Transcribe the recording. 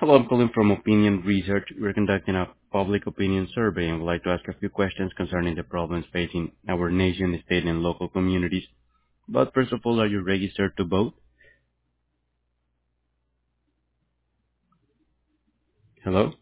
Hello, I'm calling from Opinion Research. We're conducting a public opinion survey and would like to ask a few questions concerning the problems facing our nation, state, and local communities. But first of all, are you registered to vote? Hello?